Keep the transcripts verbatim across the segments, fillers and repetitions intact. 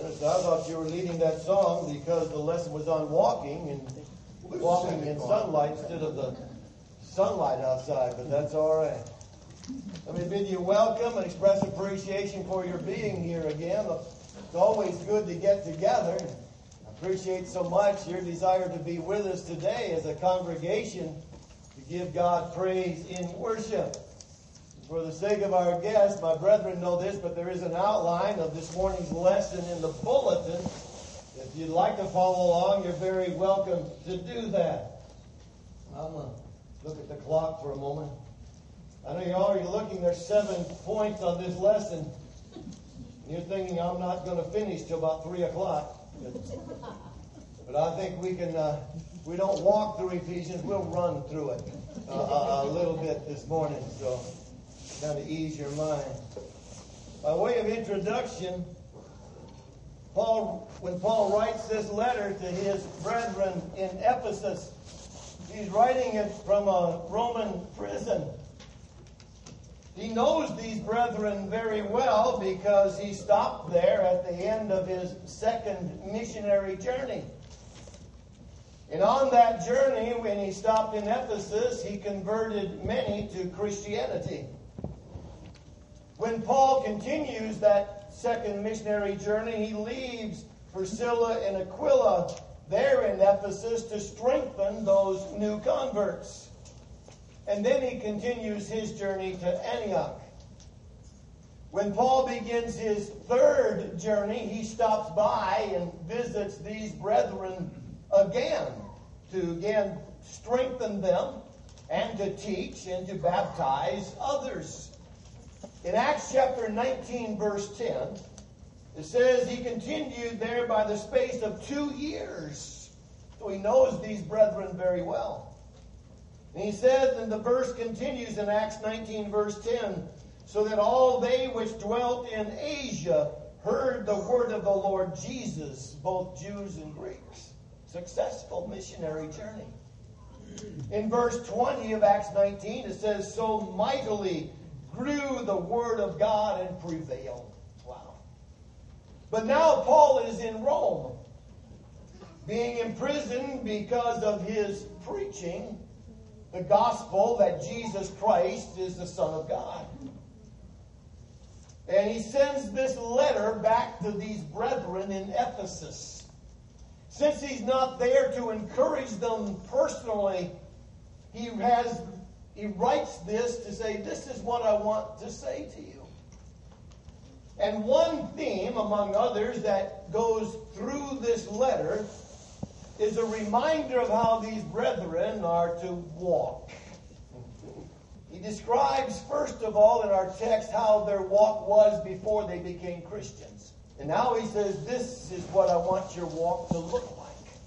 Minister, I thought you were leading that song because the lesson was on walking and walking in sunlight instead of the sunlight outside, but that's all right. Let me bid you welcome and express appreciation for your being here again. It's always good to get together. I appreciate so much your desire to be with us today as a congregation to give God praise in worship. For the sake of our guests, my brethren know this, but there is an outline of this morning's lesson in the bulletin. If you'd like to follow along, you're very welcome to do that. I'm going to look at the clock for a moment. I know you're already looking. There's seven points on this lesson. You're thinking I'm not going to finish till about three o'clock. But, but I think we can, uh, we don't walk through Ephesians, we'll run through it uh, a, a little bit this morning. So, kind of ease your mind. By way of introduction, Paul, when Paul writes this letter to his brethren in Ephesus, he's writing it from a Roman prison. He knows these brethren very well because he stopped there at the end of his second missionary journey. And on that journey, when he stopped in Ephesus, he converted many to Christianity. When Paul continues that second missionary journey, he leaves Priscilla and Aquila there in Ephesus to strengthen those new converts. And then he continues his journey to Antioch. When Paul begins his third journey, he stops by and visits these brethren again to again strengthen them and to teach and to baptize others. In Acts chapter nineteen, verse ten, it says he continued there by the space of two years. So he knows these brethren very well. And he says, and the verse continues in Acts nineteen, verse ten, so that all they which dwelt in Asia heard the word of the Lord Jesus, both Jews and Greeks. Successful missionary journey. In verse twenty of Acts nineteen, it says, so mightily grew the word of God and prevailed. Wow. But now Paul is in Rome, being imprisoned because of his preaching the gospel that Jesus Christ is the Son of God. And he sends this letter back to these brethren in Ephesus. Since he's not there to encourage them personally, he has He writes this to say, this is what I want to say to you. And one theme, among others, that goes through this letter is a reminder of how these brethren are to walk. He describes, first of all, in our text, how their walk was before they became Christians. And now he says, this is what I want your walk to look like.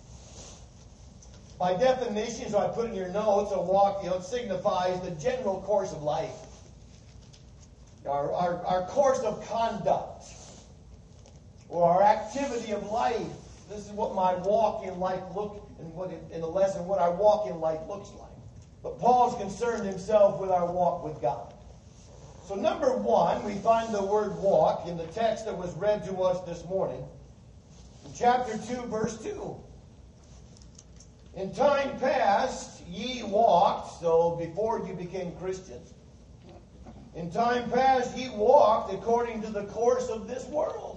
By definition, so I put in your notes, a walk, you know, it signifies the general course of life. Our, our, our course of conduct. Or our activity of life. This is what my walk in life look, and what it, in the lesson, what our walk in life looks like. But Paul's concerned himself with our walk with God. So number one, we find the word walk in the text that was read to us this morning. In chapter two, verse two. In time past, ye walked, so before you became Christians. In time past, ye walked according to the course of this world.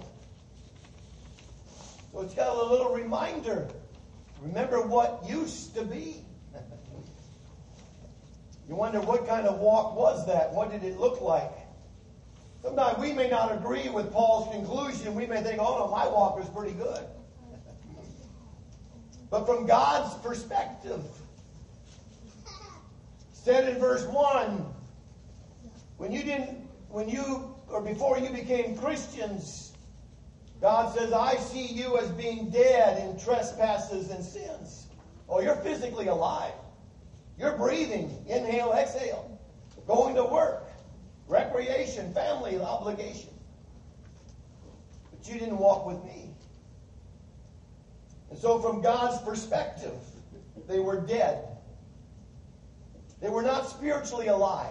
So it's got a little reminder. Remember what used to be. You wonder what kind of walk was that? What did it look like? Sometimes we may not agree with Paul's conclusion. We may think, oh no, my walk was pretty good. But from God's perspective, said in verse one, when you didn't, when you, or before you became Christians, God says, I see you as being dead in trespasses and sins. Oh, you're physically alive. You're breathing, inhale, exhale, going to work, recreation, family obligation. But you didn't walk with me. And so from God's perspective, they were dead. They were not spiritually alive.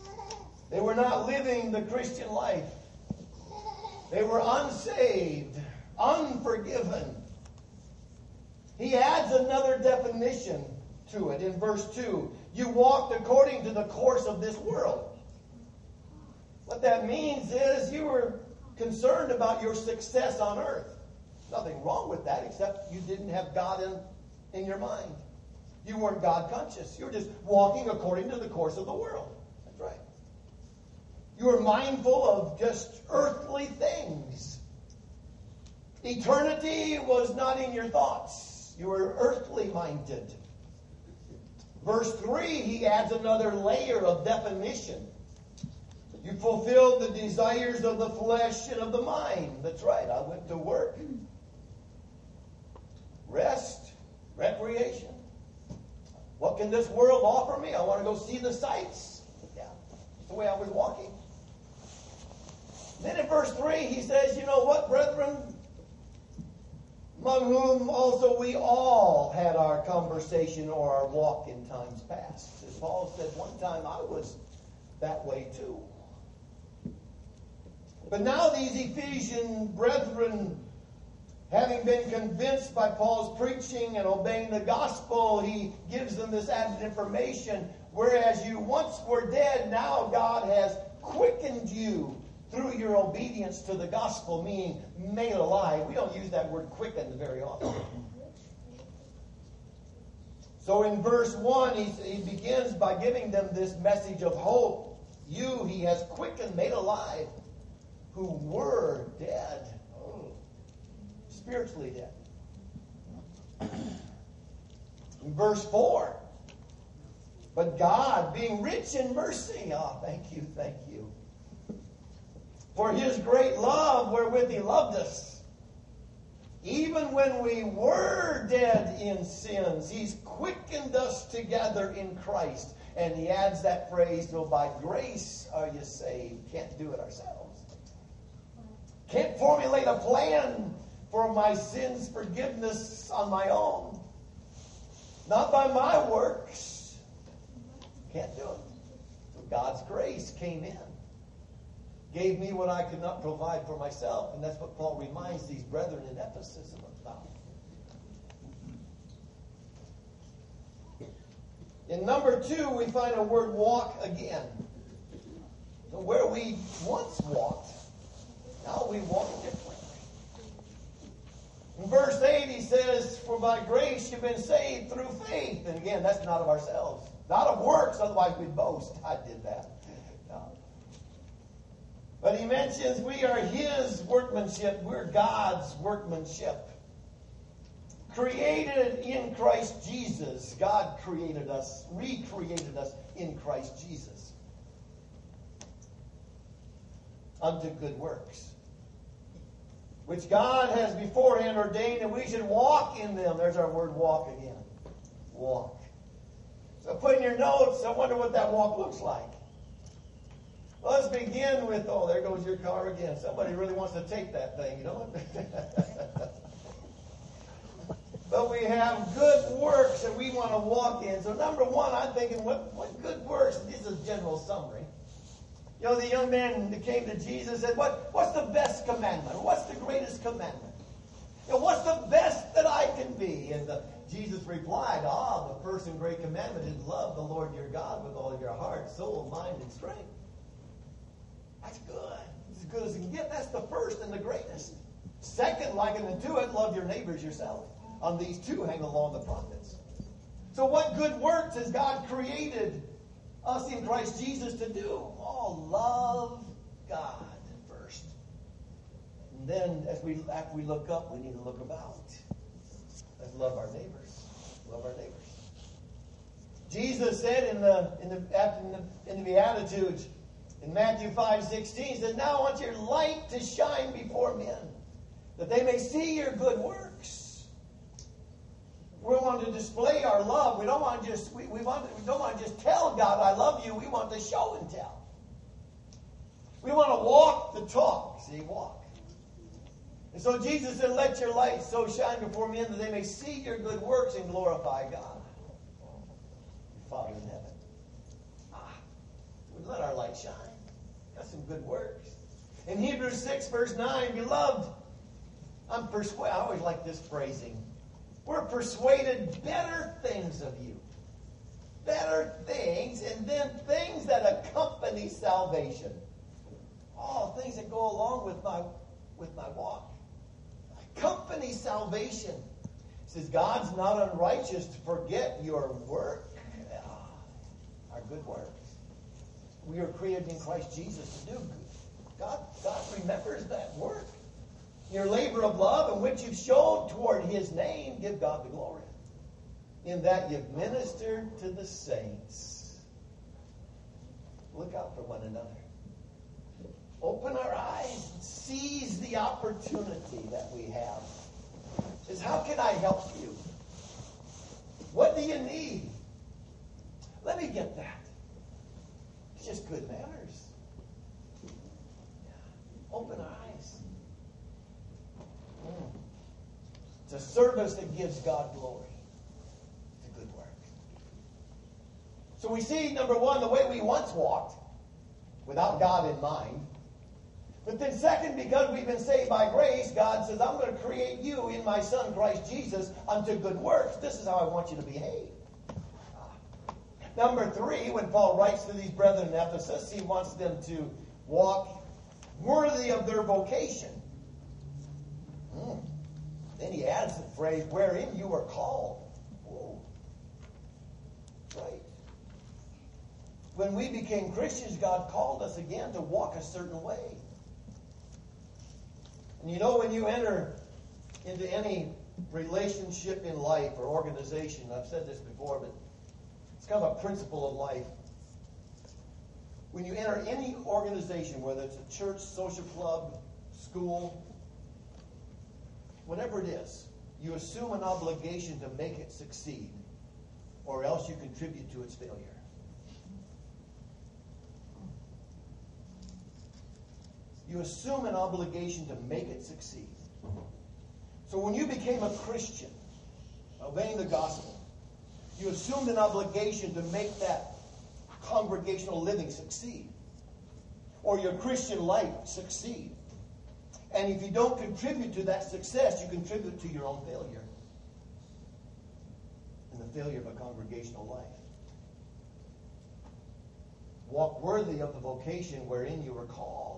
They were not living the Christian life. They were unsaved. unforgiven. He adds another definition to it in verse two. You walked according to the course of this world. What that means is you were concerned about your success on earth. Nothing wrong with that, except you didn't have God in, in your mind. You weren't God conscious. You were just walking according to the course of the world. That's right. You were mindful of just earthly things. Eternity was not in your thoughts. You were earthly minded. Verse three, he adds another layer of definition. You fulfilled the desires of the flesh and of the mind. That's right. I went to work. Rest. Recreation. What can this world offer me? I want to go see the sights. Yeah. That's the way I was walking. Then in verse three, he says, you know what, brethren? Among whom also we all had our conversation or our walk in times past. As Paul said, one time I was that way too. But now these Ephesian brethren, having been convinced by Paul's preaching and obeying the gospel, he gives them this added information. Whereas you once were dead, now God has quickened you through your obedience to the gospel, meaning made alive. We don't use that word quickened very often. So in verse one, he, he begins by giving them this message of hope. You he has quickened, made alive, who were dead. Oh, spiritually dead. In verse four, but God, being rich in mercy, oh, thank you, thank you, for his great love wherewith he loved us, even when we were dead in sins, he's quickened us together in Christ. And he adds that phrase, so by grace are you saved. Can't do it ourselves. Can't formulate a plan for my sins' forgiveness on my own. Not by my works. Can't do it. So God's grace came in. Gave me what I could not provide for myself. And that's what Paul reminds these brethren in Ephesus about. In number two, we find a word walk again. So where we once walked, now we walk differently. In verse eight, he says, for by grace you've been saved through faith. And again, that's not of ourselves. Not of works, otherwise we'd boast. I did that. No. But he mentions we are his workmanship. We're God's workmanship. Created in Christ Jesus. God created us, recreated us in Christ Jesus. Unto good works. Which God has beforehand ordained that we should walk in them. There's our word walk again. Walk. So put in your notes, I wonder what that walk looks like. Let's begin with, oh, there goes your car again. Somebody really wants to take that thing, you know? But we have good works that we want to walk in. So number one, I'm thinking, what, what good works? This is a general summary. You know, the young man that came to Jesus and said, what, what's the best commandment? What's the greatest commandment? You know, what's the best that I can be? And the, Jesus replied, ah, the first and great commandment is love the Lord your God with all your heart, soul, mind, and strength. That's good. It's as good as it can get. That's the first and the greatest. Second, likened unto it, love your neighbors yourself. On these two hang along the prophets. So what good works has God created us in Christ Jesus to do? Oh, love God first. And then as we after we look up, we need to look about. Let's love our neighbors. Love our neighbors. Jesus said in the in the in the, in the Beatitudes, in Matthew five sixteen, he said, now I want your light to shine before men, that they may see your good works. We want to display our love. We don't want to just we, we want to, we don't want to just tell God I love you. We want to show and tell. We want to walk the talk. See, walk. And so Jesus said, let your light so shine before men that they may see your good works and glorify God, your Father in heaven. Ah, we let our light shine. Got some good works. In Hebrews six, verse nine, beloved, I'm persuaded. I always like this phrasing. We're persuaded better things of you. Better things, and then things that accompany salvation. Oh, things that go along with my with my walk. Accompany salvation. It says God's not unrighteous to forget your work, our good works. We are created in Christ Jesus to do good. God, God remembers that work. Your labor of love in which you've shown toward His name, give God the glory. In that you've ministered to the saints. Look out for one another. Open our eyes and seize the opportunity that we have. Is how can I help you? What do you need? Let me get that. It's just good manners. Open our eyes. Mm. It's a service that gives God glory. It's a good work. So we see, number one, the way we once walked, without God in mind. But then second, because we've been saved by grace, God says, I'm going to create you in my Son, Christ Jesus, unto good works. This is how I want you to behave. Number three, when Paul writes to these brethren in Ephesus, he wants them to walk worthy of their vocation. Hmm. Then he adds the phrase, wherein you are called. Oh. Right. When we became Christians, God called us again to walk a certain way. And you know, when you enter into any relationship in life or organization, I've said this before, but it's kind of a principle of life. When you enter any organization, whether it's a church, social club, school, whatever it is, you assume an obligation to make it succeed, or else you contribute to its failure. You assume an obligation to make it succeed. So when you became a Christian, obeying the gospel, you assumed an obligation to make that congregational living succeed, or your Christian life succeed. And if you don't contribute to that success, you contribute to your own failure and the failure of a congregational life. Walk worthy of the vocation wherein you were called.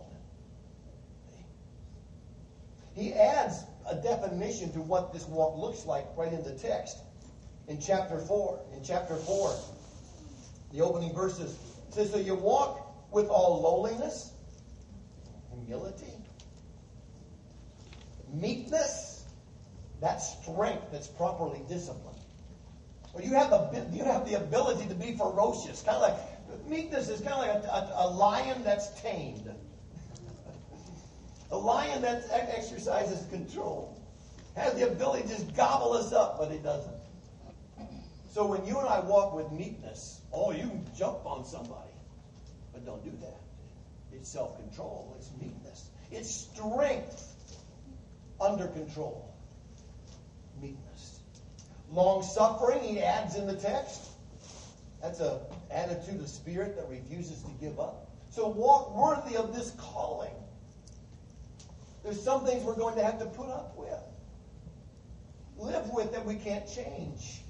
He adds a definition to what this walk looks like right in the text. In chapter four. In chapter four, the opening verses, it says, so you walk with all lowliness, humility, meekness, that strength that's properly disciplined. Or you have the you have the ability to be ferocious. Kind of like meekness is kind of like a, a, a lion that's tamed. A lion that exercises control. Has the ability to just gobble us up, but it doesn't. So when you and I walk with meekness, oh, you can jump on somebody. But don't do that. It's self-control. It's meekness. It's strength under control. Meekness. Long-suffering, he adds in the text. That's an attitude of spirit that refuses to give up. So walk worthy of this calling. There's some things we're going to have to put up with. Live with that we can't change.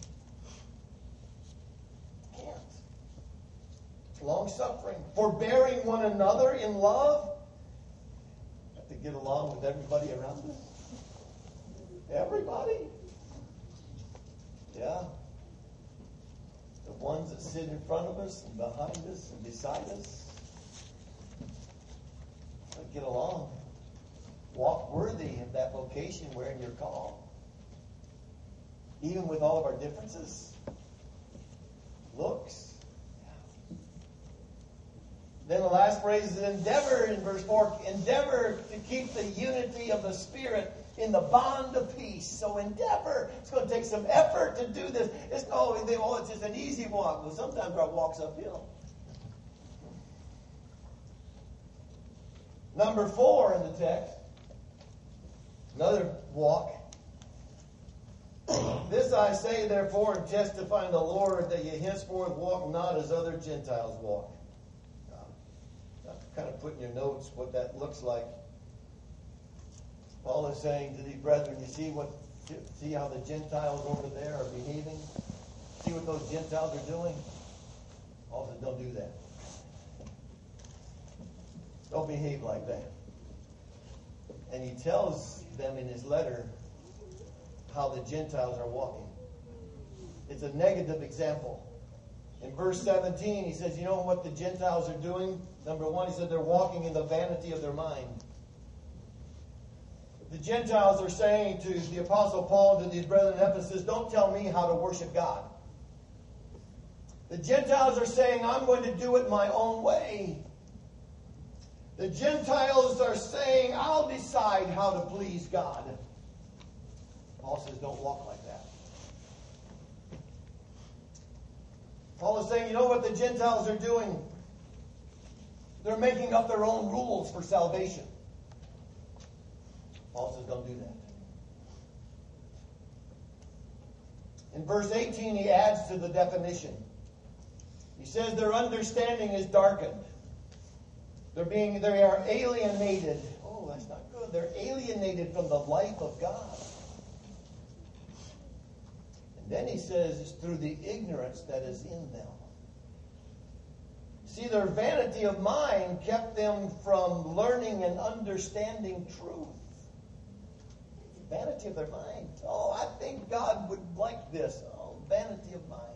Can't. Long-suffering. Forbearing one another in love. Have to get along with everybody around us. Everybody. Yeah. The ones that sit in front of us and behind us and beside us. Get along. Walk worthy of that vocation wherein you're called. Even with all of our differences. Looks. Yeah. Then the last phrase is endeavor in verse four. Endeavor to keep the unity of the Spirit in the bond of peace. So endeavor. It's going to take some effort to do this. It's not always, oh, it's just an easy walk. Well, sometimes our walk's uphill. Number four in the text. Another walk. This I say, therefore, and testify in the Lord, that ye henceforth walk not as other Gentiles walk. Now, kind of put in your notes what that looks like. Paul is saying to these brethren, you see what, see how the Gentiles over there are behaving? See what those Gentiles are doing? Paul says, don't do that. Don't behave like that. And he tells them in his letter how the Gentiles are walking. It's a negative example. In verse seventeen, he says, you know what the Gentiles are doing? Number one, he said they're walking in the vanity of their mind. The Gentiles are saying to the Apostle Paul and to these brethren in Ephesus, don't tell me how to worship God. The Gentiles are saying, I'm going to do it my own way. The Gentiles are saying, I'll decide how to please God. Paul says, don't walk like that. Paul is saying, you know what the Gentiles are doing? They're making up their own rules for salvation. Paul says, don't do that. In verse eighteen, he adds to the definition. He says their understanding is darkened. They're being, they are alienated. Oh, that's not good. They're alienated from the life of God. And then he says it's through the ignorance that is in them. See, their vanity of mind kept them from learning and understanding truth. Vanity of their mind. Oh, I think God would like this. Oh, vanity of mind.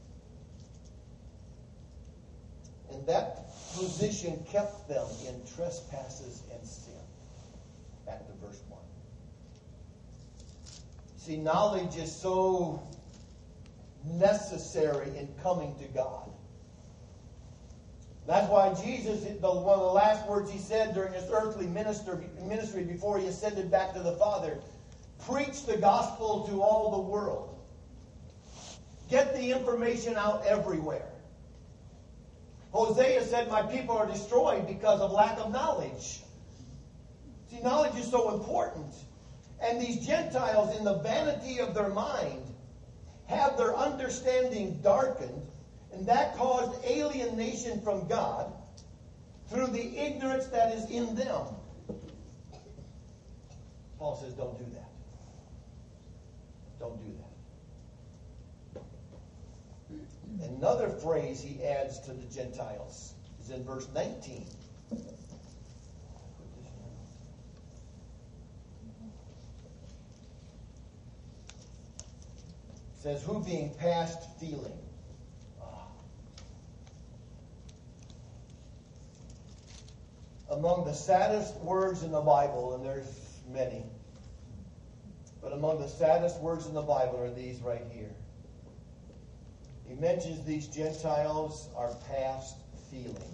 And that position kept them in trespasses and sin. Back to verse one. See, knowledge is so necessary in coming to God. That's why Jesus, the, one of the last words he said during his earthly minister, ministry before he ascended back to the Father, preach the gospel to all the world. Get the information out everywhere. Hosea said, my people are destroyed because of lack of knowledge. See, knowledge is so important. And these Gentiles, in the vanity of their mind, have their understanding darkened, and that caused alienation from God through the ignorance that is in them. Paul says, don't do that. Don't do that. Another phrase he adds to the Gentiles is in verse nineteen. It says, who being past feeling. Ah. Among the saddest words in the Bible, and there's many, but among the saddest words in the Bible are these right here. He mentions these Gentiles are past feeling.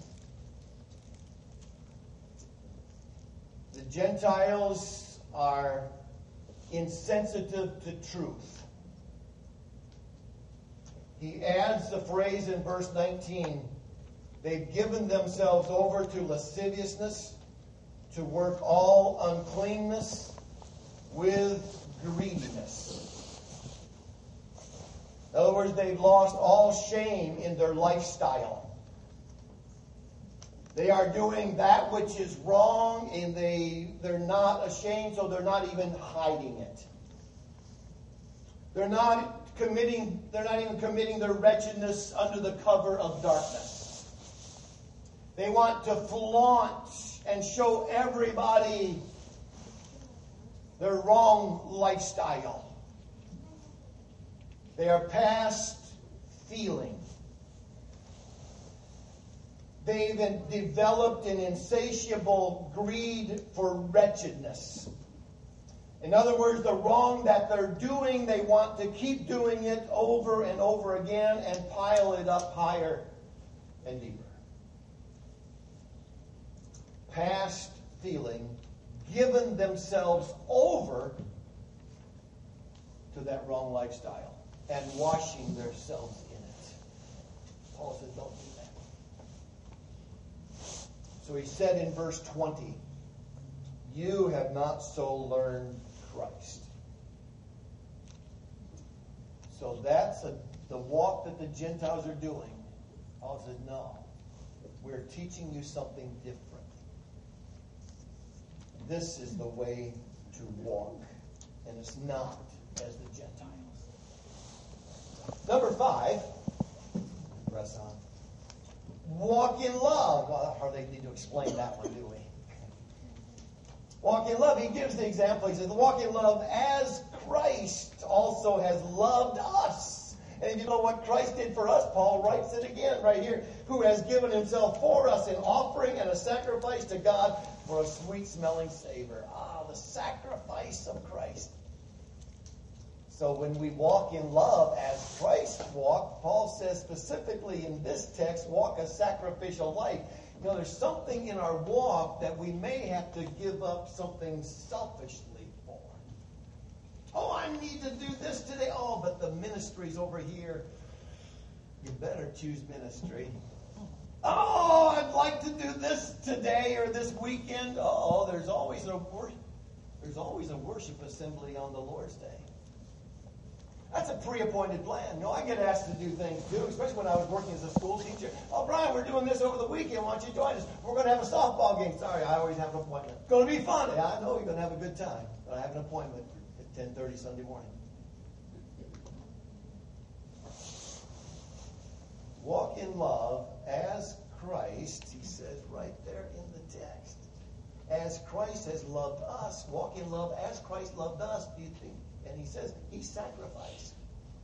The Gentiles are insensitive to truth. He adds the phrase in verse nineteen, they've given themselves over to lasciviousness, to work all uncleanness with greediness. In other words, they've lost all shame in their lifestyle. They are doing that which is wrong, and they, they're not ashamed, so they're not even hiding it. They're not committing, they're not even committing their wretchedness under the cover of darkness. They want to flaunt and show everybody their wrong lifestyle. They are past feeling. They've developed an insatiable greed for wretchedness. In other words, the wrong that they're doing, they want to keep doing it over and over again and pile it up higher and deeper. Past feeling, given themselves over to that wrong lifestyle and washing themselves in it. Paul says, don't do that. So he said in verse twenty, you have not so learned Christ. So that's a, the walk that the Gentiles are doing. Paul says, no, we're teaching you something different. This is the way to walk, and it's not as the Gentiles. Number five, press on. Walk in love. Well, I hardly need to explain that one, do we? Walk in love. He gives the example. He says, walk in love as Christ also has loved us. And if you know what Christ did for us, Paul writes it again right here. Who has given himself for us an offering and a sacrifice to God for a sweet-smelling savor. Ah, the sacrifice of Christ. So when we walk in love as Christ walked, Paul says specifically in this text, walk a sacrificial life. You know, there's something in our walk that we may have to give up something selfishly for. Oh, I need to do this today. Oh, but the ministry's over here. You better choose ministry. Oh, I'd like to do this today or this weekend. Oh, there's always a worship. There's always a worship assembly on the Lord's Day. That's a pre-appointed plan. You know, I get asked to do things too, especially when I was working as a school teacher. Oh, Brian, we're doing this over the weekend. Why don't you join us? We're going to have a softball game. Sorry, I always have an appointment. It's going to be fun. Yeah, I know you're going to have a good time. But I have an appointment at ten thirty Sunday morning. Walk in love as Christ, he says right there in the text. As Christ has loved us. Walk in love as Christ loved us. Do you think? And he says, he sacrificed.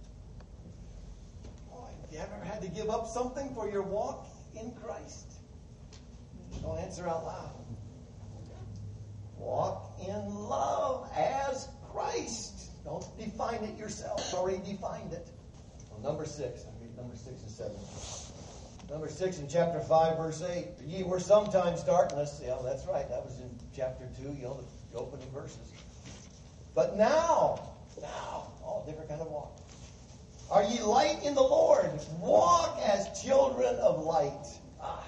Boy, have you ever had to give up something for your walk in Christ? Don't answer out loud. Walk in love as Christ. Don't define it yourself. It's already defined it. Well, number six. I'll read number six and seven. Number six in chapter five, verse eight. Ye were sometimes darkness. Yeah, that's right. That was in chapter two, you know, the opening verses. But now, now, oh, different kind of walk. Are ye light in the Lord? Walk as children of light. Ah.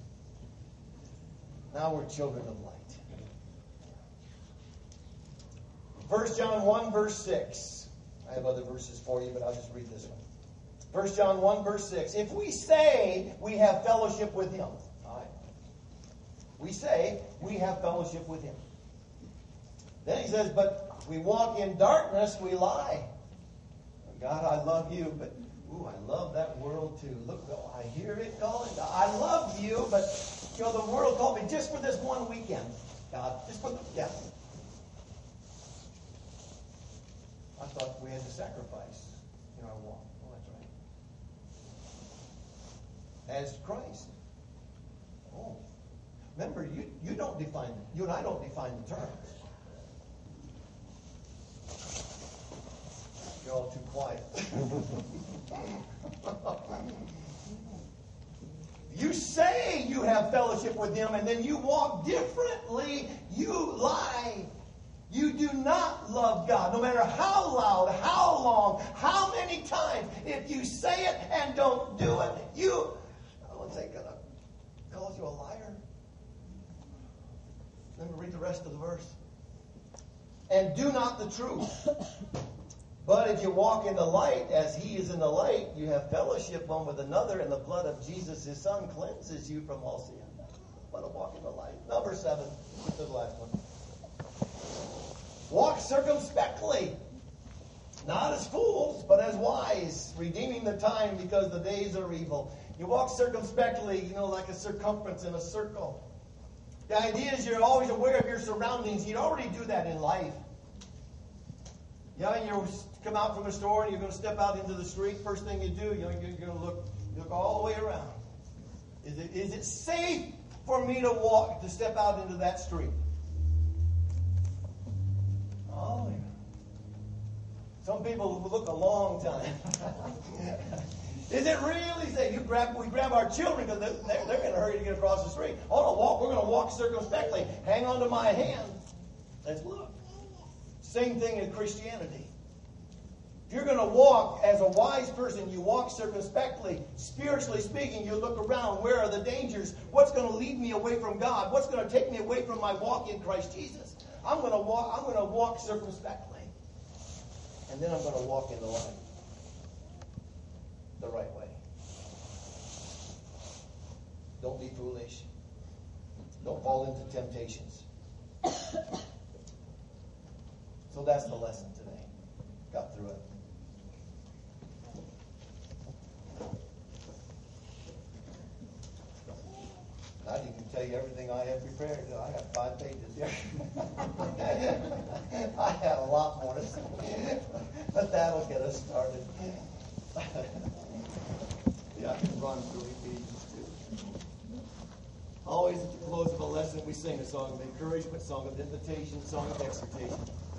Now we're children of light. First John one, verse six. I have other verses for you, but I'll just read this one. First John one, verse six. If we say we have fellowship with him. All right. We say we have fellowship with him. Then he says, but we walk in darkness, we lie. God, I love you, but ooh, I love that world too. Look, I hear it calling. I love you, but you know the world called me just for this one weekend. God, just for the yeah. I thought we had to sacrifice in our walk. Oh, that's right. As Christ. Oh, remember, you you don't define it. You and I don't define the terms. You're all too quiet. You say you have fellowship with him, and then you walk differently. You lie. You do not love God, no matter how loud, how long, how many times. If you say it and don't do it, you, I don't say God calls you a liar. Let me read the rest of the verse. And do not the truth. But if you walk in the light, as he is in the light, you have fellowship one with another, and the blood of Jesus, his son, cleanses you from all sin. Let us walk in the light. Number seven. This is the last one. Walk circumspectly. Not as fools, but as wise, redeeming the time because the days are evil. You walk circumspectly, you know, like a circumference in a circle. The idea is you're always aware of your surroundings. You'd already do that in life. Yeah, you come out from a store and you're going to step out into the street. First thing you do, you know, you're going to look, look all the way around. Is it is it safe for me to walk to step out into that street? Oh, yeah. Some people will look a long time. Is it really safe? You grab, we grab our children because they're, they're, they're in a hurry to get across the street. Oh no, walk. We're going to walk circumspectly. Hang on to my hand. Let's look. Same thing in Christianity. If you're going to walk as a wise person, you walk circumspectly. Spiritually speaking, you look around. Where are the dangers? What's going to lead me away from God? What's going to take me away from my walk in Christ Jesus? I'm going to walk. I'm going to walk circumspectly, and then I'm going to walk in the light, the right way. Don't be foolish. Don't fall into temptations. So that's the lesson today. Got through it. I can tell you everything I have prepared. I have five pages here. I have a lot more to say. But that'll get us started. Yeah, I can run through Ephesians too. Always at the close of a lesson, we sing a song of encouragement, song of invitation, song of exhortation.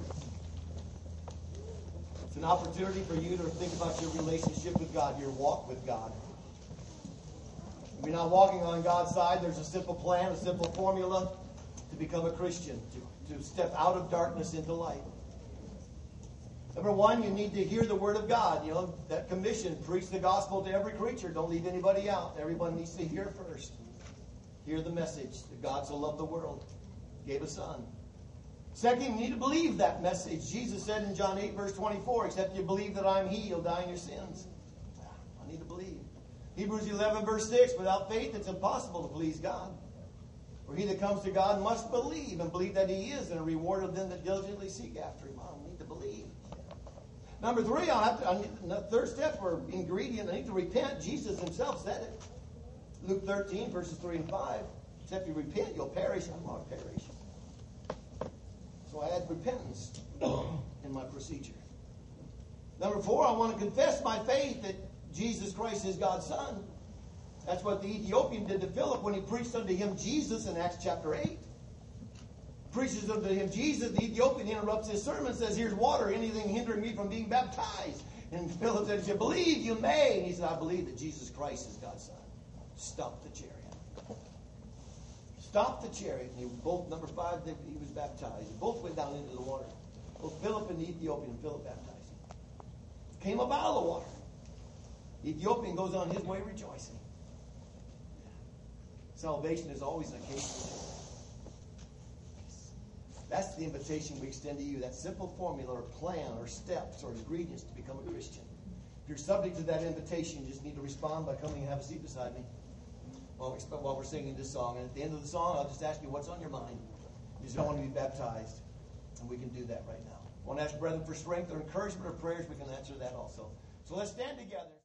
It's an opportunity for you to think about your relationship with God, your walk with God. If you're not walking on God's side, there's a simple plan, a simple formula to become a Christian, to, to step out of darkness into light. Number one, you need to hear the Word of God. You know, that commission, preach the gospel to every creature. Don't leave anybody out. Everyone needs to hear first. Hear the message that God so loved the world, gave a Son. Second, you need to believe that message. Jesus said in John eight, verse twenty-four, except you believe that I'm He, you'll die in your sins. I need to believe. Hebrews eleven, verse six, without faith it's impossible to please God. For he that comes to God must believe, and believe that He is, and a reward of them that diligently seek after Him. I need to believe. Number three, I'll have to, I need, the third step or ingredient, I need to repent. Jesus Himself said it. Luke thirteen, verses three and five. Except you repent, you'll perish. I'm not perish. So I add repentance in my procedure. Number four, I want to confess my faith that Jesus Christ is God's Son. That's what the Ethiopian did to Philip when he preached unto him Jesus in Acts chapter eight. Preaches unto him Jesus. The Ethiopian interrupts his sermon and says, here's water. Anything hindering me from being baptized? And Philip said, if you believe, you may. And he said, I believe that Jesus Christ is God's Son. Stop the chariot. Stop the chariot. And he both, number five, he was baptized. They both went down into the water. Both Philip and the Ethiopian, Philip baptized him. Came up out of the water. The Ethiopian goes on his way rejoicing. Salvation is always an occasion. That's the invitation we extend to you. That simple formula or plan or steps or ingredients to become a Christian. If you're subject to that invitation, you just need to respond by coming and have a seat beside me while, we, while we're singing this song. And at the end of the song, I'll just ask you what's on your mind. You just don't want to be baptized. And we can do that right now. I want to ask brethren for strength or encouragement or prayers. We can answer that also. So let's stand together.